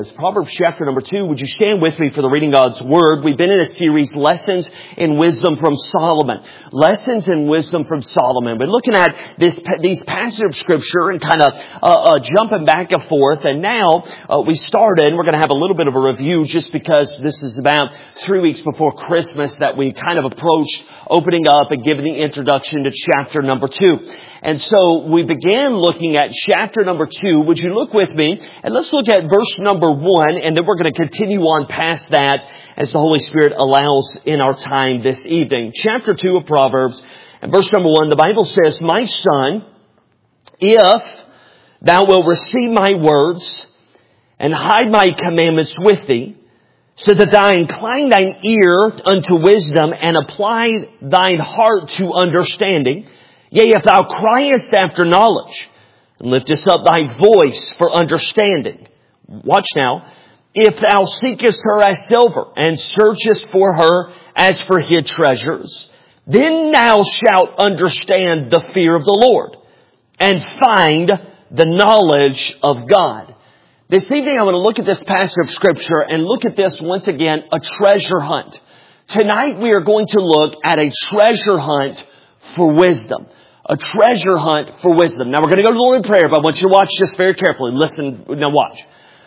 Proverbs chapter number 2. Would you stand with me for the reading of God's Word? We've been in a series, Lessons in Wisdom from Solomon. Lessons in Wisdom from Solomon. We're looking at these passages of Scripture and kind of jumping back and forth. And now we started, and we're going to have a little bit of a review just because this is about 3 weeks before Christmas that we kind of approached opening up and giving the introduction to chapter number 2. And so we began looking at chapter number 2. Would you look with me? And let's look at verse number 1, and then we're going to continue on past that as the Holy Spirit allows in our time this evening. Chapter 2 of Proverbs, and verse number 1, the Bible says, "My son, if thou wilt receive my words and hide my commandments with thee, so that thou incline thine ear unto wisdom and apply thine heart to understanding, yea, if thou criest after knowledge, and liftest up thy voice for understanding." Watch now. "If thou seekest her as silver, and searchest for her as for hid treasures, then thou shalt understand the fear of the Lord, and find the knowledge of God." This evening I want to look at this passage of Scripture and look at this once again, a treasure hunt. Tonight we are going to look at a treasure hunt for wisdom. A treasure hunt for wisdom. Now we're going to go to the Lord in prayer, but I want you to watch this very carefully. Listen, now watch.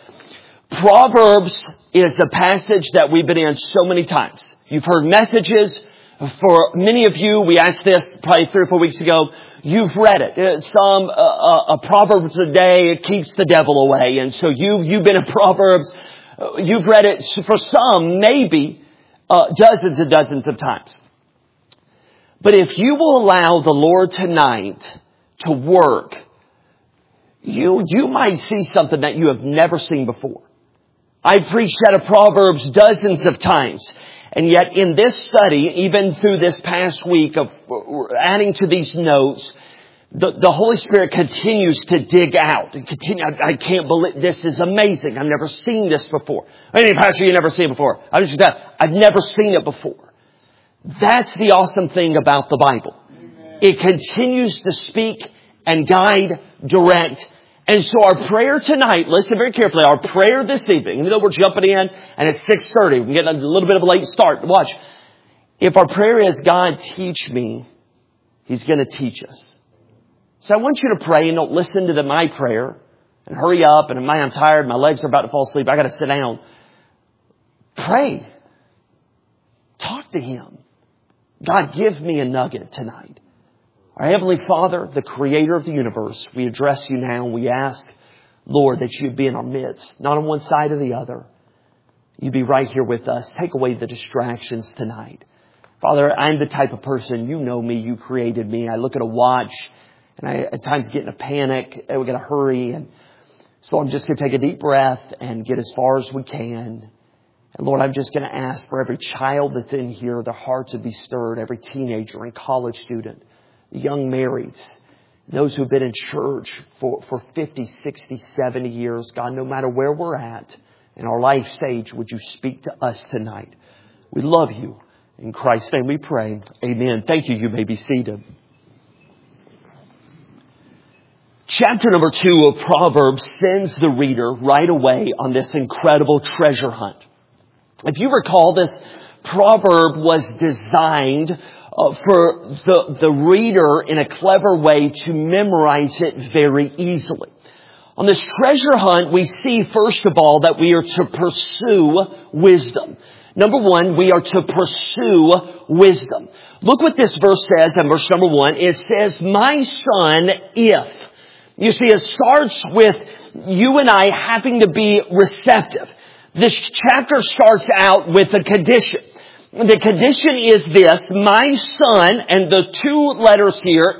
Proverbs is a passage that we've been in so many times. You've heard messages. For many of you, we asked this probably 3 or 4 weeks ago. You've read it. A Proverbs a day keeps the devil away. And so you've been in Proverbs. You've read it for some, maybe dozens and dozens of times. But if you will allow the Lord tonight to work, you might see something that you have never seen before. I've preached out of Proverbs dozens of times. And yet in this study, even through this past week of adding to these notes, the Holy Spirit continues to dig out. I can't believe this is amazing. I've never seen this before. Hey, Pastor, you never seen it before. I've never seen it before. That's the awesome thing about the Bible. Amen. It continues to speak and guide, direct. And so our prayer tonight, listen very carefully, our prayer this evening, even though we're jumping in and it's 6:30, we're getting a little bit of a late start. Watch. If our prayer is, "God, teach me," He's going to teach us. So I want you to pray and don't listen to my prayer and hurry up and I'm tired, my legs are about to fall asleep, I got to sit down. Pray. Talk to Him. God, give me a nugget tonight. Our Heavenly Father, the Creator of the universe, we address you now and we ask, Lord, that you'd be in our midst, not on one side or the other. You'd be right here with us. Take away the distractions tonight. Father, I'm the type of person, you know me, you created me. I look at a watch and I at times get in a panic and we got to hurry. And so I'm just going to take a deep breath and get as far as we can. And Lord, I'm just going to ask for every child that's in here, their hearts would be stirred, every teenager and college student, young marrieds, those who've been in church for 50, 60, 70 years. God, no matter where we're at in our life stage, would you speak to us tonight? We love you. In Christ's name we pray. Amen. Thank you. You may be seated. Chapter number 2 of Proverbs sends the reader right away on this incredible treasure hunt. If you recall, this proverb was designed for the reader in a clever way to memorize it very easily. On this treasure hunt, we see, first of all, that we are to pursue wisdom. Number 1, we are to pursue wisdom. Look what this verse says in verse number 1. It says, "My son, if." You see, it starts with you and I having to be receptive. This chapter starts out with a condition. The condition is this: my son, and the 2 letters here,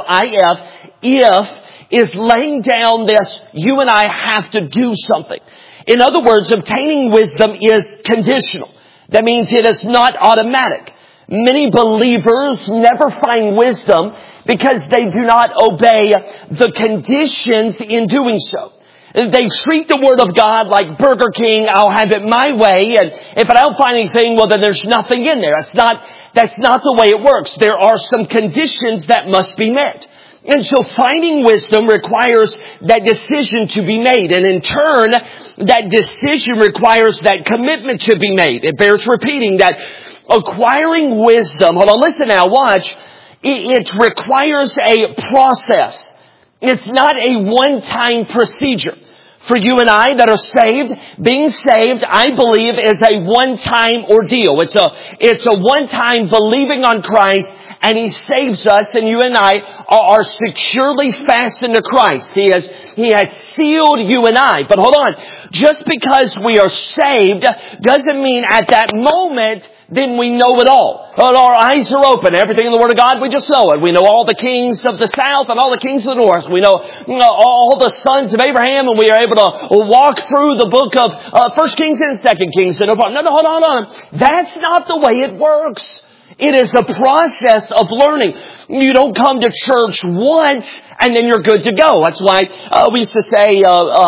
if is laying down this, you and I have to do something. In other words, obtaining wisdom is conditional. That means it is not automatic. Many believers never find wisdom because they do not obey the conditions in doing so. They treat the Word of God like Burger King. I'll have it my way. And if I don't find anything, well, then there's nothing in there. That's not the way it works. There are some conditions that must be met. And so finding wisdom requires that decision to be made. And in turn, that decision requires that commitment to be made. It bears repeating that acquiring wisdom, hold on, listen now, watch, it requires a process. It's not a one-time procedure. For you and I that are saved, being saved, I believe, is a one-time ordeal. It's a one-time believing on Christ, and He saves us, and you and I are securely fastened to Christ. He has sealed you and I. But hold on. Just because we are saved doesn't mean at that moment then we know it all. Our eyes are open. Everything in the Word of God, we just know it. We know all the kings of the south and all the kings of the north. We know all the sons of Abraham, and we are able to walk through the book of 1 Kings and 2 Kings. No, hold on. That's not the way it works. It is a process of learning. You don't come to church once and then you're good to go. That's why we used to say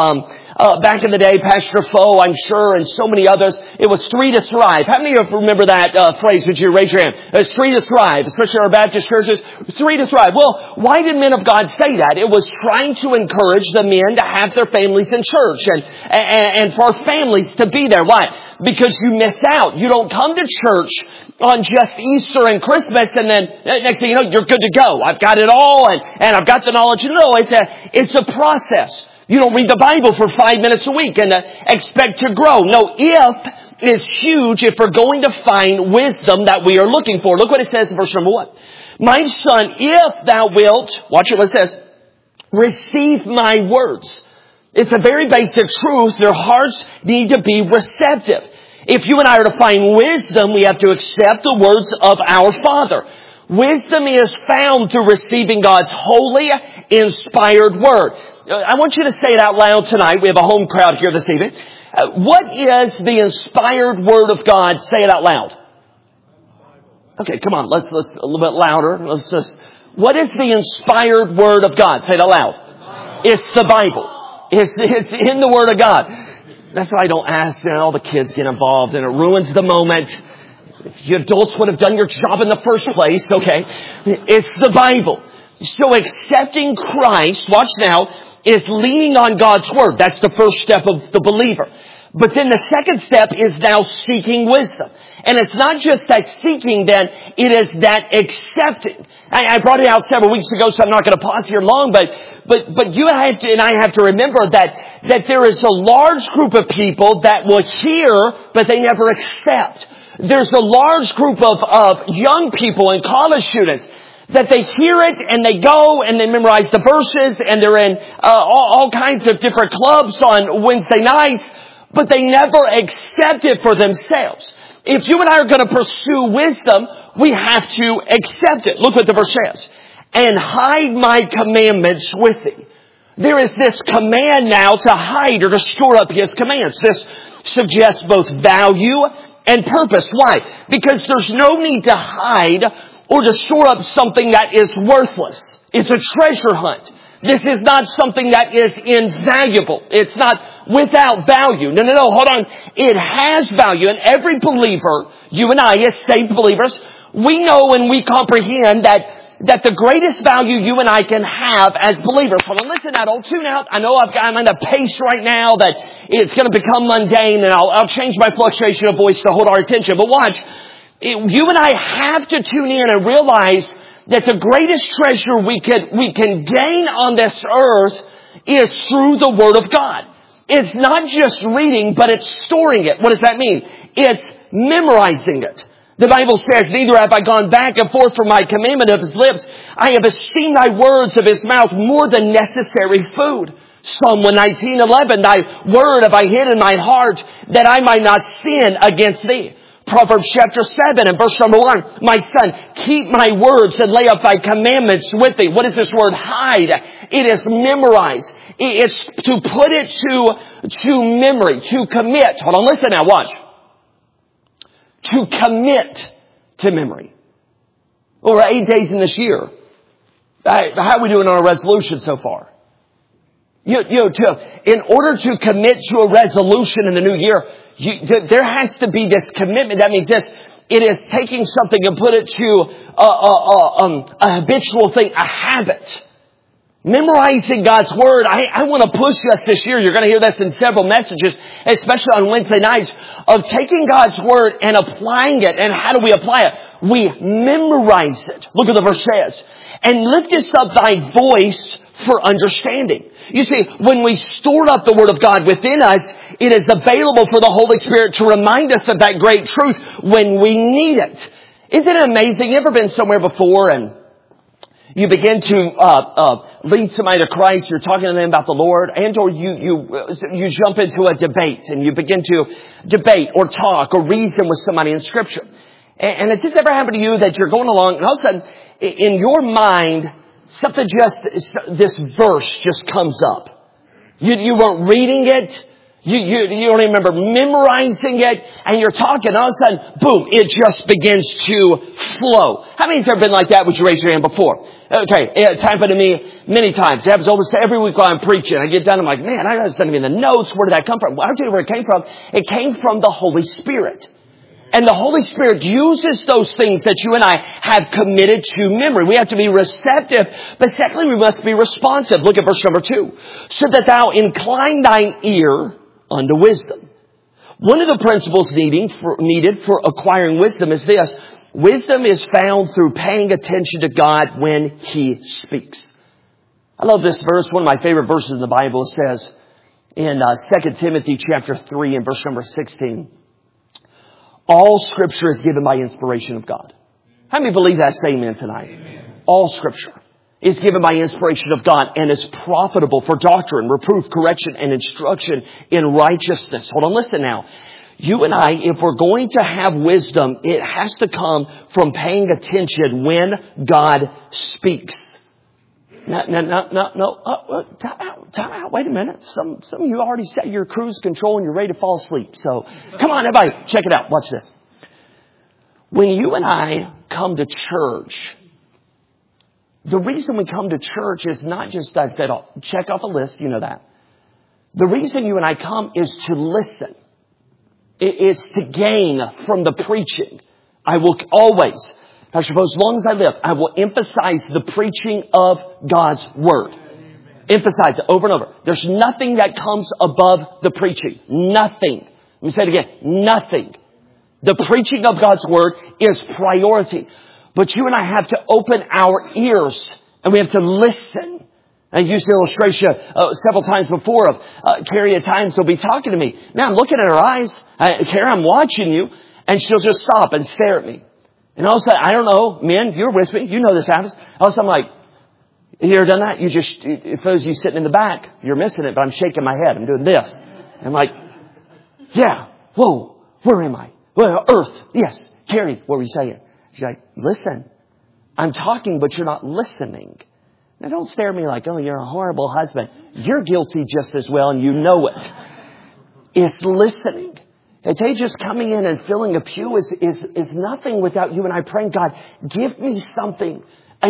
back in the day, Pastor Foe, I'm sure, and so many others, it was 3 to thrive. How many of you remember that phrase? Would you raise your hand? It's 3 to thrive, especially our Baptist churches. 3 to thrive. Well, why did men of God say that? It was trying to encourage the men to have their families in church and for families to be there. Why? Because you miss out. You don't come to church on just Easter and Christmas, and then next thing you know, you're good to go. I've got it all, and I've got the knowledge. No, it's a process. You don't read the Bible for 5 minutes a week and expect to grow. No, if is huge if we're going to find wisdom that we are looking for. Look what it says in verse number 1. My son, if thou wilt, watch it what it says, receive my words. It's a very basic truth. Their hearts need to be receptive. If you and I are to find wisdom, we have to accept the words of our Father. Wisdom is found through receiving God's holy, inspired word. I want you to say it out loud tonight. We have a home crowd here this evening. What is the inspired word of God? Say it out loud. Okay, come on. Let's a little bit louder. What is the inspired word of God? Say it out loud. It's the Bible. It's in the Word of God. That's why I don't ask, and all the kids get involved, and it ruins the moment. If you adults would have done your job in the first place, okay? It's the Bible. So accepting Christ, watch now, is leaning on God's Word. That's the first step of the believer. But then the second step is now seeking wisdom. And it's not just that seeking then, it is that accepting. I brought it out several weeks ago, so I'm not going to pause here long, but you have to, and I have to remember that there is a large group of people that will hear, but they never accept. There's a large group of young people and college students that they hear it and they go and they memorize the verses and they're in all kinds of different clubs on Wednesday nights, but they never accept it for themselves. If you and I are going to pursue wisdom, we have to accept it. Look what the verse says. And hide my commandments with thee. There is this command now to hide or to store up His commands. This suggests both value and purpose. Why? Because there's no need to hide or to store up something that is worthless. It's a treasure hunt. This is not something that is invaluable. It's not without value. No, hold on. It has value. And every believer, you and I as saved believers, we know and we comprehend that the greatest value you and I can have as believers. Hold on, listen now, don't tune out. I know I'm in a pace right now that it's going to become mundane, and I'll change my fluctuation of voice to hold our attention. But watch, you and I have to tune in and realize that the greatest treasure we can gain on this earth is through the Word of God. It's not just reading, but it's storing it. What does that mean? It's memorizing it. The Bible says, neither have I gone back and forth from my commandment of His lips. I have esteemed thy words of His mouth more than necessary food. Psalm 119:11, thy word have I hid in my heart that I might not sin against thee. Proverbs chapter 7 and verse number 1. My son, keep my words and lay up thy commandments with thee. What is this word hide? It is memorize. It's to put it to memory, to commit. Hold on, listen now, watch. To commit to memory. Well, we're 8 days in this year. How are we doing on our resolution so far? In order to commit to a resolution in the new year, there has to be this commitment. That means this. It is taking something and put it to a habitual thing, a habit. Memorizing God's Word. I want to push us this year. You're going to hear this in several messages, especially on Wednesday nights, of taking God's Word and applying it. And how do we apply it? We memorize it. Look at the verse says. And liftest up thy voice for understanding. You see, when we stored up the Word of God within us, it is available for the Holy Spirit to remind us of that great truth when we need it. Isn't it amazing? You ever been somewhere before and you begin to lead somebody to Christ, you're talking to them about the Lord, and or you jump into a debate and you begin to debate or talk or reason with somebody in Scripture. And has this ever happened to you that you're going along and all of a sudden in your mind something this verse just comes up. You weren't reading it. You don't even remember memorizing it, and you're talking, all of a sudden, boom, it just begins to flow. How many have ever been like that? Would you raise your hand before? Okay, it's happened to me many times. It happens almost every week while I'm preaching. I get done, I'm like, man, I was not even in the notes. Where did that come from? Well, I'll tell you where it came from. It came from the Holy Spirit. And the Holy Spirit uses those things that you and I have committed to memory. We have to be receptive, but secondly, we must be responsive. Look at verse number 2. So that thou incline thine ear unto wisdom. One of the principles needed for acquiring wisdom is this. Wisdom is found through paying attention to God when He speaks. I love this verse. One of my favorite verses in the Bible says in 2 Timothy chapter 3 and verse number 16. All Scripture is given by inspiration of God. How many believe that? Say amen tonight. Amen. All Scripture is given by inspiration of God and is profitable for doctrine, reproof, correction, and instruction in righteousness. Hold on, listen now. You and I, if we're going to have wisdom, it has to come from paying attention when God speaks. No. Time out. Wait a minute. Some of you already set your cruise control and you're ready to fall asleep. So come on, everybody, check it out. Watch this. When you and I come to church, the reason we come to church is not just I said, check off a list, you know that. The reason you and I come is to listen. It's to gain from the preaching. I will always, I suppose, as long as I live, I will emphasize the preaching of God's Word. Emphasize it over and over. There's nothing that comes above the preaching. Nothing. Let me say it again. Nothing. The preaching of God's Word is priority. But you and I have to open our ears and we have to listen. I used the illustration several times before of Carrie at times will be talking to me. Man, I'm looking at her eyes. Carrie, I'm watching you. And she'll just stop and stare at me. And all of a sudden, I don't know, men, you're with me. You know this happens. All of a sudden, I'm like, you ever done that? You just, if those of you sitting in the back, you're missing it, but I'm shaking my head. I'm doing this. I'm like, yeah, whoa, where am I? Well, earth. Yes. Carrie, what were you saying? She's like, listen, I'm talking, but you're not listening. Now don't stare at me like, oh, you're a horrible husband. You're guilty just as well and you know it. It's listening. I tell you, just coming in and filling a pew is nothing without you and I praying, God, give me something.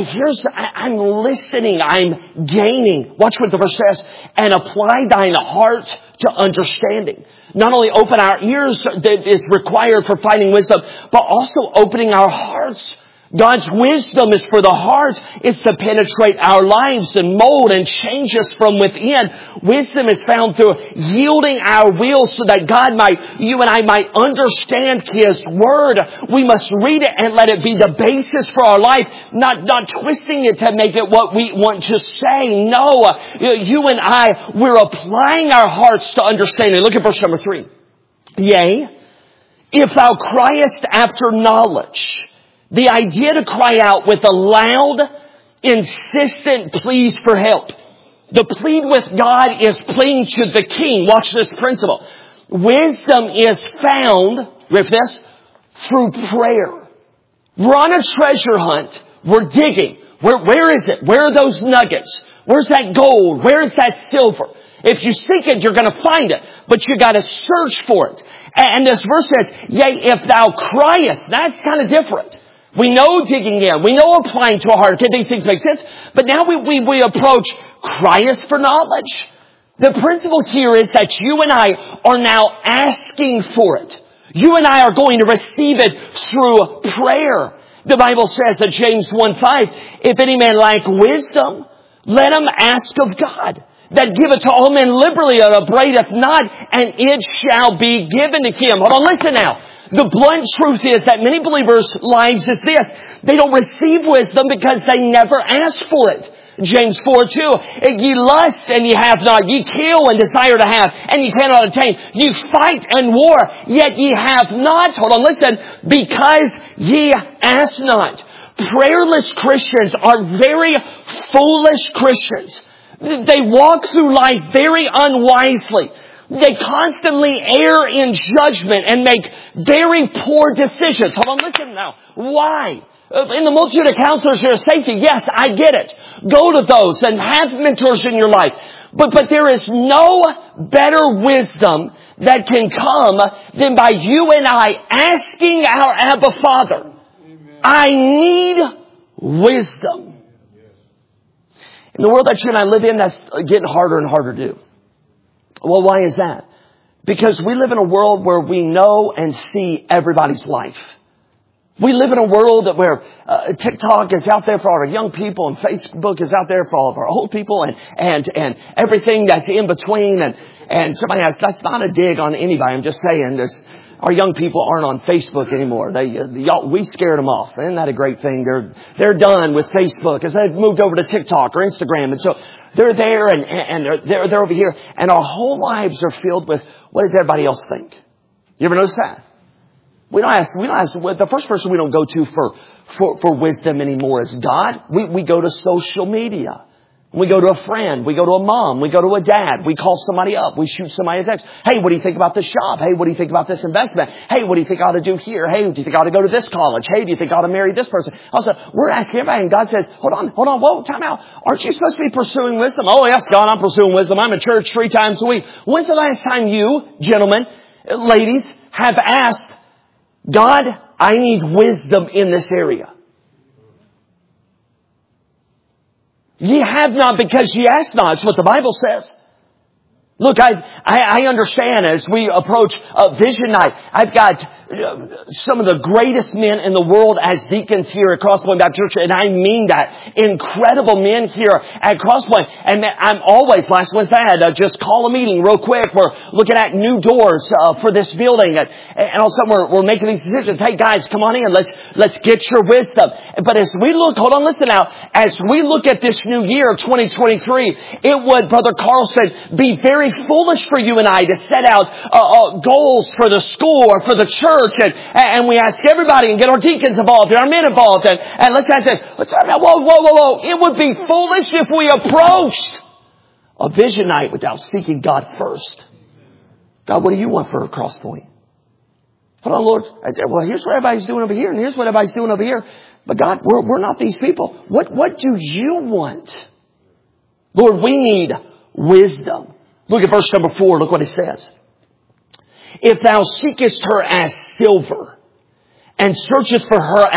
I'm listening. I'm gaining. Watch what the verse says. And apply thine heart to understanding. Not only open our ears that is required for finding wisdom, but also opening our hearts. God's wisdom is for the heart. It's to penetrate our lives and mold and change us from within. Wisdom is found through yielding our will so that you and I might understand His Word. We must read it and let it be the basis for our life, not twisting it to make it what we want to say. No, you and I, we're applying our hearts to understanding. Look at verse number 3. Yea, if thou criest after knowledge. The idea to cry out with a loud, insistent pleas for help. The plead with God is pleading to the King. Watch this principle. Wisdom is found, with this, through prayer. We're on a treasure hunt. We're digging. Where is it? Where are those nuggets? Where's that gold? Where is that silver? If you seek it, you're going to find it. But you got to search for it. And this verse says, yea, if thou criest. That's kind of different. We know digging in. We know applying to our heart. Okay, these things make sense. But now we approach criest for knowledge. The principle here is that you and I are now asking for it. You and I are going to receive it through prayer. The Bible says that James 1:5, if any man lack wisdom, Let him ask of God, that giveth to all men liberally and upbraideth not, and it shall be given to him. Hold on, listen now. The blunt truth is that many believers' lives is this. They don't receive wisdom because they never ask for it. James 4:2, ye lust and ye have not. Ye kill and desire to have, and ye cannot attain. Ye fight and war, yet ye have not. Hold on, listen. Because ye ask not. Prayerless Christians are very foolish Christians. They walk through life very unwisely. They constantly err in judgment and make very poor decisions. Hold on, listen now. Why? In the multitude of counselors, there's safety. Yes, I get it. Go to those and have mentors in your life. But there is no better wisdom that can come than by you and I asking our Abba Father, I need wisdom. In the world that you and I live in, that's getting harder and harder to do. Well, why is that? Because we live in a world where we know and see everybody's life. We live in a world where TikTok is out there for all our young people, and Facebook is out there for all of our old people, and everything that's in between. And somebody asks, that's not a dig on anybody. I'm just saying our young people aren't on Facebook anymore. We scared them off. Isn't that a great thing? They're done with Facebook because they've moved over to TikTok or Instagram, and so they're there and they're over here, and our whole lives are filled with what does everybody else think? You ever notice that? We don't ask, the first person we don't go to for wisdom anymore is God. We go to social media. We go to a friend. We go to a mom. We go to a dad. We call somebody up. We shoot somebody a text. Hey, what do you think about this job? Hey, what do you think about this investment? Hey, what do you think I ought to do here? Hey, do you think I ought to go to this college? Hey, do you think I ought to marry this person? Also, we're asking everybody, and God says, hold on, whoa, time out. Aren't you supposed to be pursuing wisdom? Oh, yes, God, I'm pursuing wisdom. I'm in church 3 times a week. When's the last time you, gentlemen, ladies, have asked, God, I need wisdom in this area? Ye have not because ye ask not. That's what the Bible says. Look, I understand as we approach Vision Night, I've got some of the greatest men in the world as deacons here at Crosspoint Baptist Church, and I mean that. Incredible men here at Crosspoint. And I'm always, last Wednesday I had to just call a meeting real quick. We're looking at new doors for this building, and all of a sudden we're making these decisions. Hey guys, come on in, let's get your wisdom. But as we look, hold on, listen now, as we look at this new year, 2023, it would, Brother Carlson, be very foolish for you and I to set out goals for the school or for the church, and we ask everybody and get our deacons involved and our men involved, and let's ask them, whoa. It would be foolish if we approached a Vision Night without seeking God first. God, what do you want for Crosspoint? Hold on, Lord. Well, here's what everybody's doing over here, and here's what everybody's doing over here. But God, we're not these people. What do you want? Lord, we need wisdom. Look at verse number 4. Look what it says. If thou seekest her as silver, and searchest for her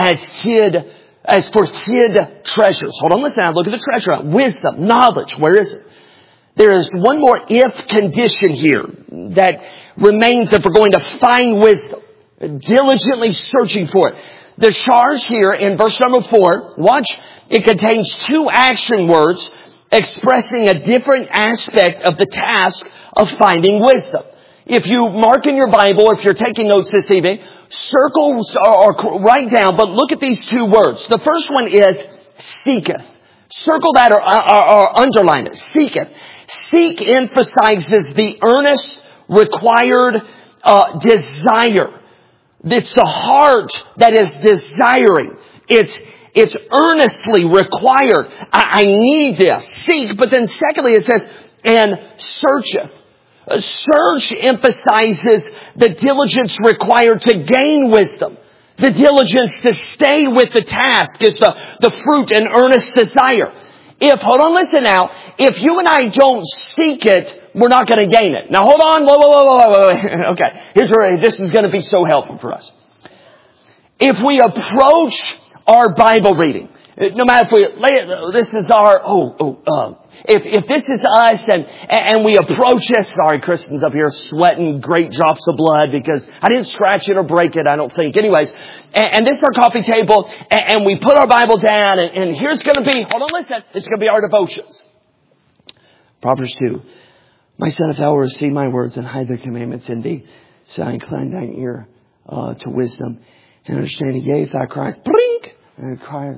as for hid treasures. Hold on, listen now. Look at the treasure. Wisdom, knowledge. Where is it? There is one more if condition here that remains if we're going to find wisdom. Diligently searching for it. The charge here in verse number 4, watch, it contains 2 action words expressing a different aspect of the task of finding wisdom. If you mark in your Bible, if you're taking notes this evening, circle or write down, but look at these 2 words. The first one is seeketh. Circle that or underline it. Seeketh. Seek emphasizes the earnest, required desire. It's the heart that is desiring. It's earnestly required. I need this. Seek. But then secondly it says, and searcheth. Search emphasizes the diligence required to gain wisdom. The diligence to stay with the task is the fruit and earnest desire. Hold on, listen now. If you and I don't seek it, we're not going to gain it. Now hold on. Whoa. Okay. Here's where this is going to be so helpful for us. If we approach our Bible reading, No matter if we lay it, this is our, if this is us and we approach it, sorry, Kristen's up here sweating great drops of blood because I didn't scratch it or break it, I don't think. Anyways, and this is our coffee table and we put our Bible down and here's going to be, hold on, listen, this is going to be our devotions. Proverbs 2. My son, if thou wilt receive my words and hide the commandments in thee, so I incline thine ear to wisdom and understanding. Yea, if thou criest, blink, and cry,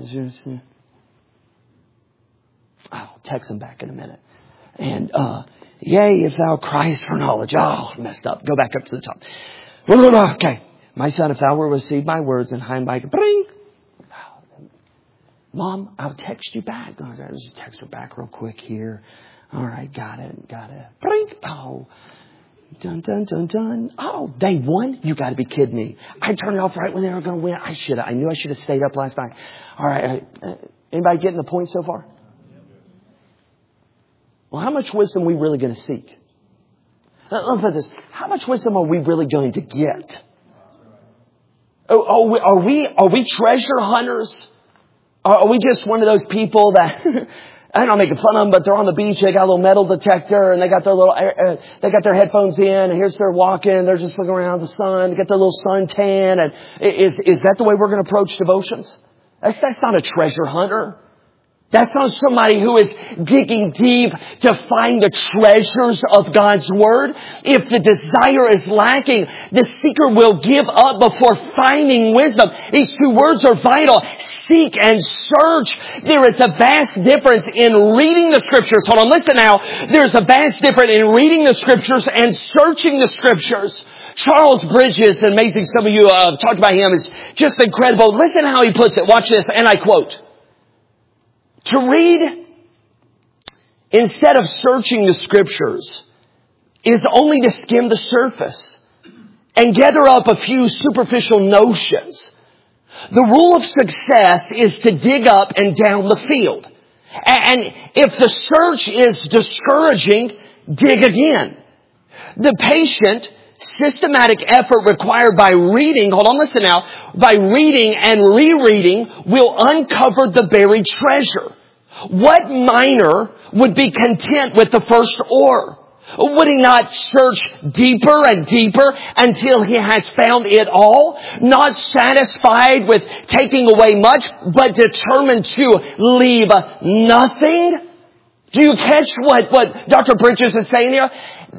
I'll text him back in a minute. And, yea, if thou criest for knowledge. Oh, messed up. Go back up to the top. Okay. My son, if thou wilt receive my words and hide my, bring. Mom, I'll text you back. I'll just text her back real quick here. All right. Got it. Bring. Oh. Dun, dun, dun, dun. Oh, they won? You got to be kidding me. I turned it off right when they were going to win. I knew I should have stayed up last night. All right. Anybody getting the point so far? Well, how much wisdom are we really going to seek? Let me put this. How much wisdom are we really going to get? Are we treasure hunters? Are we just one of those people that... I'm not making fun of them, but they're on the beach. They got a little metal detector and they got their headphones in and here's they're walking. They're just looking around the sun. They got their little sun tan. And is that the way we're going to approach devotions? That's not a treasure hunter. That's not somebody who is digging deep to find the treasures of God's Word. If the desire is lacking, the seeker will give up before finding wisdom. These two words are vital. Seek and search. There is a vast difference in reading the Scriptures. Hold on, listen now. There's a vast difference in reading the Scriptures and searching the Scriptures. Charles Bridges, amazing, some of you have talked about him, is just incredible. Listen how he puts it. Watch this, and I quote. To read instead of searching the Scriptures is only to skim the surface and gather up a few superficial notions. The rule of success is to dig up and down the field. And if the search is discouraging, dig again. The patient, systematic effort required by reading, hold on, listen now, by reading and rereading will uncover the buried treasure. What miner would be content with the first ore? Would he not search deeper and deeper until he has found it all? Not satisfied with taking away much, but determined to leave nothing? Do you catch what Dr. Bridges is saying here?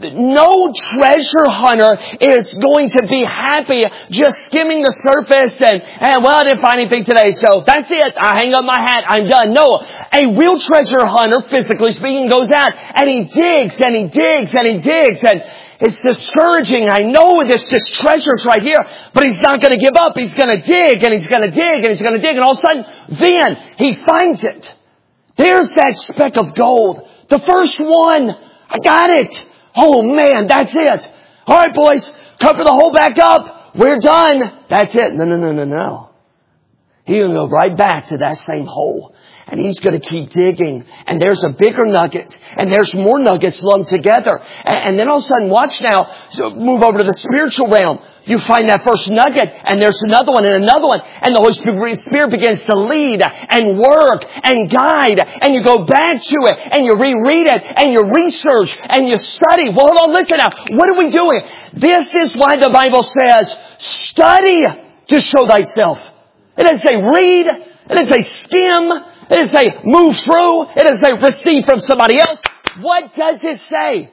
No treasure hunter is going to be happy just skimming the surface and well, I didn't find anything today, so that's it. I hang up my hat. I'm done. No, a real treasure hunter, physically speaking, goes out and he digs and he digs and he digs and it's discouraging. I know this treasure's right here, but he's not going to give up. He's going to dig and he's going to dig and he's going to dig and all of a sudden, then he finds it. There's that speck of gold. The first one. I got it. Oh man, that's it. All right, boys, cover the hole back up. We're done. That's it. No. He's going to go right back to that same hole. And he's going to keep digging. And there's a bigger nugget. And there's more nuggets lumped together. And then all of a sudden, watch now, so move over to the spiritual realm. You find that first nugget, and there's another one and another one. And the Holy Spirit begins to lead and work and guide. And you go back to it, and you reread it, and you research, and you study. Well, hold on, listen now. What are we doing? This is why the Bible says, study to show thyself. It doesn't say read. It doesn't say skim. It doesn't say move through. It doesn't say receive from somebody else. What does it say?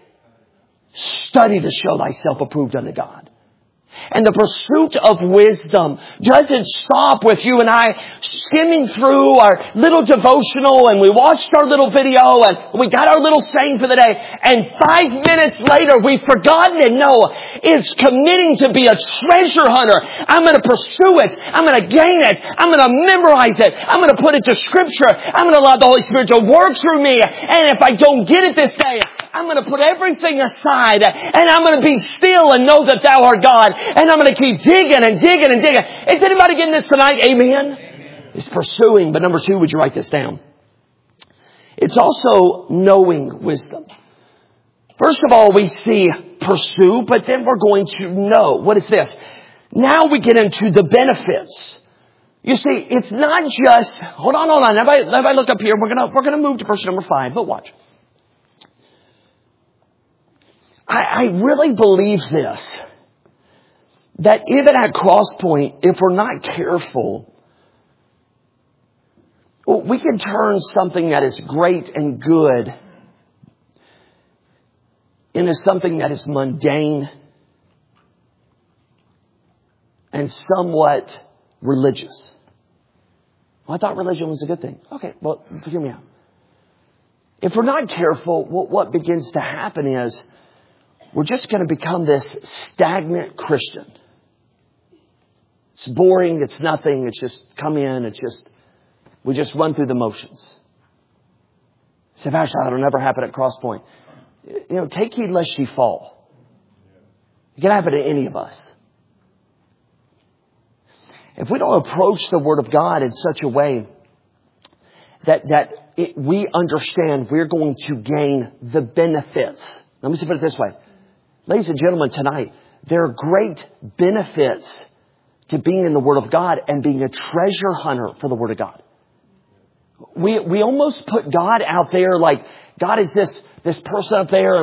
Study to show thyself approved unto God. And the pursuit of wisdom doesn't stop with you and I skimming through our little devotional and we watched our little video and we got our little saying for the day and 5 minutes later we've forgotten it. No, it's committing to be a treasure hunter. I'm going to pursue it. I'm going to gain it. I'm going to memorize it. I'm going to put it to Scripture. I'm going to allow the Holy Spirit to work through me. And if I don't get it this day, I'm going to put everything aside and I'm going to be still and know that thou art God. And I'm going to keep digging and digging and digging. Is anybody getting this tonight? Amen? It's pursuing. But number 2, would you write this down? It's also knowing wisdom. First of all, we see pursue, but then we're going to know. What is this? Now we get into the benefits You see, it's not just, hold on. Everybody look up here. We're gonna move to verse number 5, but watch. I really believe this, that even at Crosspoint, if we're not careful, we can turn something that is great and good into something that is mundane and somewhat religious. Well, I thought religion was a good thing. Okay, well, hear me out. If we're not careful, what begins to happen is we're just going to become this stagnant Christian. It's boring. It's nothing. It's just come in. We just run through the motions. Say, Pastor, that'll never happen at Crosspoint. Take heed lest ye fall. It can happen to any of us. If we don't approach the Word of God in such a way that we understand we're going to gain the benefits. Let me put it this way. Ladies and gentlemen, tonight, there are great benefits to being in the Word of God and being a treasure hunter for the Word of God. We almost put God out there like God is this person up there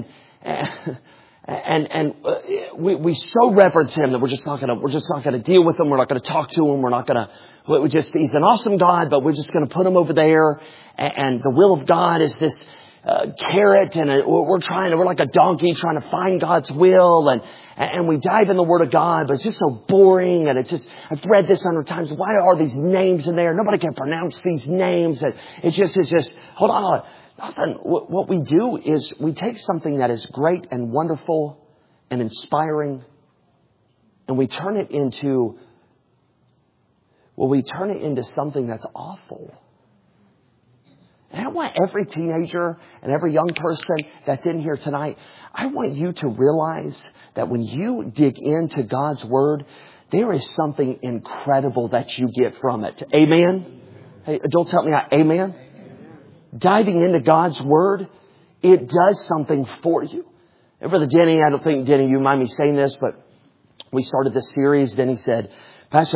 and we so reverence Him that we're just not going to deal with Him. We're not going to talk to Him. He's an awesome God, but we're just going to put Him over there. And the will of God is this carrot, and we're like a donkey trying to find God's will, and we dive in the Word of God, but it's just so boring, and I've read this 100 times. Why are these names in there? Nobody can pronounce these names, and it's just hold on. Listen, what we do is we take something that is great and wonderful and inspiring, and we turn it into something that's awful. And I want every teenager and every young person that's in here tonight, I want you to realize that when you dig into God's Word, there is something incredible that you get from it. Amen? Hey, adults, help me out. Amen? Diving into God's Word, it does something for you. And Brother Denny, I don't think, Denny, you mind me saying this, but we started this series. Denny said, Pastor,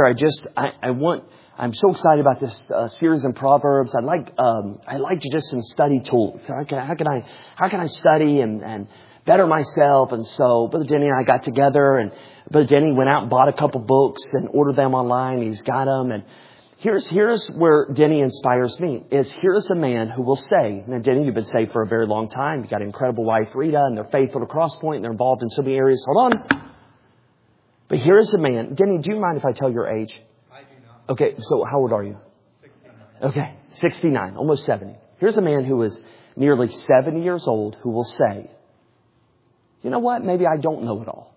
I'm so excited about this series in Proverbs. I'd like to just some study tools. How can I study and better myself? And so Brother Denny and I got together, and Brother Denny went out and bought a couple books and ordered them online. He's got them. And here's where Denny inspires me, is here's a man who will say, now Denny, you've been saved for a very long time. You've got an incredible wife, Rita, and they're faithful to Crosspoint, and they're involved in so many areas. Hold on. But here is a man. Denny, do you mind if I tell your age? Okay, so how old are you? 69. Okay, 69, almost 70. Here's a man who is nearly 70 years old who will say, you know what? Maybe I don't know it all.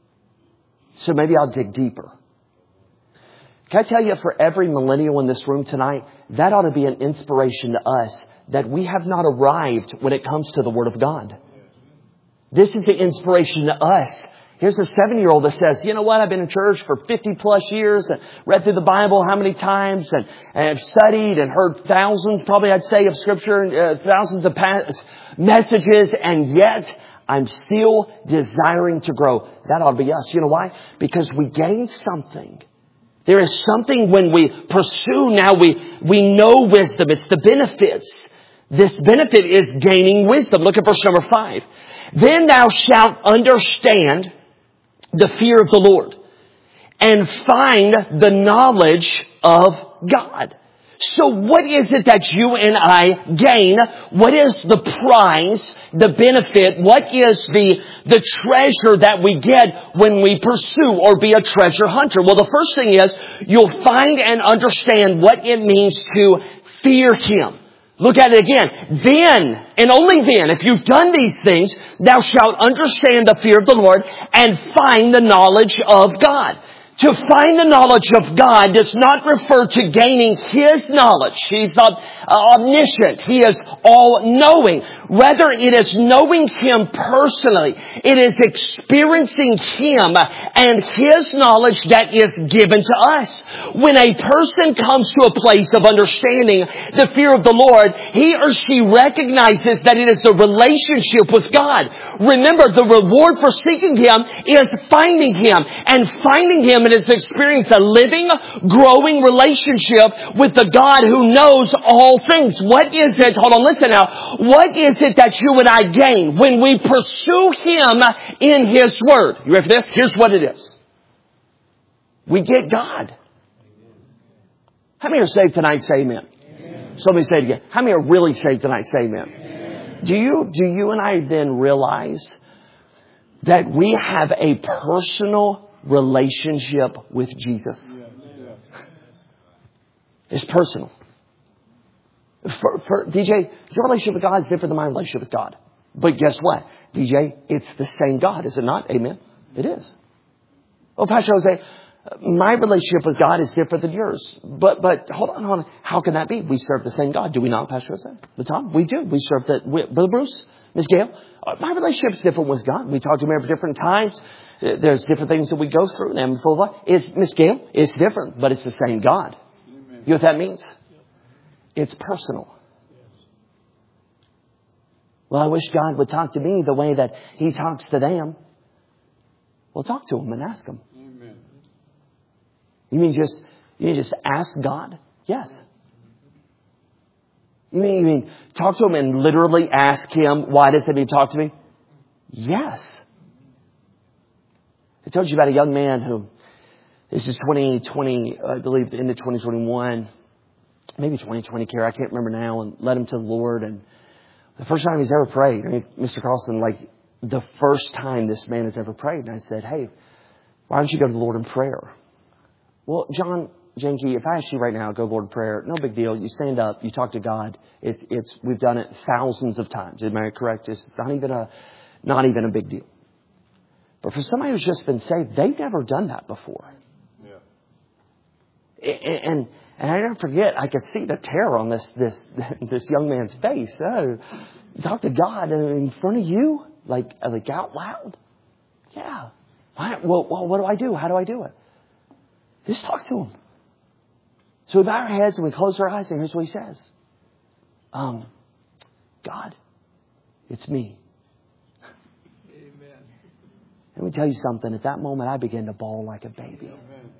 So maybe I'll dig deeper. Can I tell you, for every millennial in this room tonight, that ought to be an inspiration to us that we have not arrived when it comes to the Word of God. This is the inspiration to us. Here's a 7-year-old that says, you know what, I've been in church for 50 plus years and read through the Bible how many times and have studied and heard thousands, probably I'd say, of Scripture, thousands of messages, and yet I'm still desiring to grow. That ought to be us. You know why? Because we gain something. There is something when we pursue now, we know wisdom. It's the benefits. This benefit is gaining wisdom. Look at verse number 5. Then thou shalt understand the fear of the Lord and find the knowledge of God. So what is it that you and I gain? What is the prize, the benefit? What is the treasure that we get when we pursue or be a treasure hunter? Well, the first thing is you'll find and understand what it means to fear Him. Look at it again. Then, and only then, if you've done these things, thou shalt understand the fear of the Lord and find the knowledge of God. To find the knowledge of God does not refer to gaining His knowledge. He's omniscient. He is all-knowing. Rather, it is knowing Him personally. It is experiencing Him and His knowledge that is given to us. When a person comes to a place of understanding the fear of the Lord, he or she recognizes that it is a relationship with God. Remember, the reward for seeking Him is finding Him. And finding Him is experience a living, growing relationship with the God who knows all things. What is it? Hold on, listen now. What is it that you and I gain when we pursue Him in His Word? You ready for this? Here's what it is. We get God. How many are saved tonight? Say amen. Amen. Somebody say it again. How many are really saved tonight? Say amen. Amen. Do you and I then realize that we have a personal relationship with Jesus? It's personal. For DJ, your relationship with God is different than my relationship with God. But guess what? DJ, it's the same God, is it not? Amen? It is. Well, Pastor Jose, my relationship with God is different than yours. But hold on. How can that be? We serve the same God. Do we not, Pastor Jose? But Tom, we do. We serve Brother Bruce, Miss Gail. My relationship is different with God. We talk to Him at different times. There's different things that we go through. And full of life. Is Miss Gail? It's different, but it's the same God. Amen. You know what that means? It's personal. Well, I wish God would talk to me the way that He talks to them. Well, talk to Him and ask Him. Amen. You mean just ask God? Yes. You mean talk to Him and literally ask Him, why does He need to talk to me? Yes. I told you about a young man who, this is 2020, I believe, the end of 2021, maybe 2020, Care, I can't remember now, and led him to the Lord. And the first time he's ever prayed, I mean, Mr. Carlson, like the first time this man has ever prayed. And I said, hey, why don't you go to the Lord in prayer? Well, John Jenke, if I ask you right now, go to the Lord in prayer, no big deal. You stand up, you talk to God. We've done it thousands of times. Am I correct? It's not even a big deal. But for somebody who's just been saved, they've never done that before. Yeah. And I never forget, I could see the terror on this young man's face. Oh, talk to God in front of you, like out loud. Yeah. Well, what do I do? How do I do it? Just talk to Him. So we bow our heads and we close our eyes, and here's what He says. God, it's me. Amen. Let me tell you something. At that moment, I began to bawl like a baby. Amen.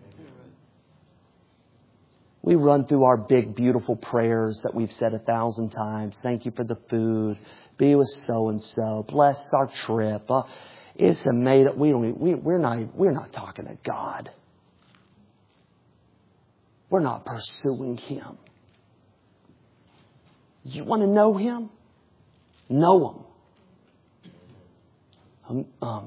We run through our big, beautiful prayers that we've said 1,000 times. Thank you for the food. Be with so-and-so. Bless our trip. It's amazing. We're not talking to God. We're not pursuing Him. You want to know Him? Know Him.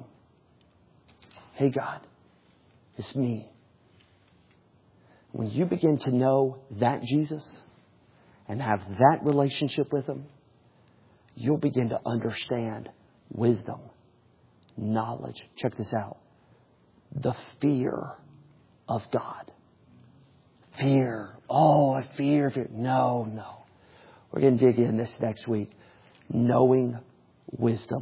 Hey God, it's me. When you begin to know that Jesus and have that relationship with Him, you'll begin to understand wisdom, knowledge. Check this out. The fear of God. Fear. Oh, I fear. No. We're going to dig in this next week. Knowing wisdom.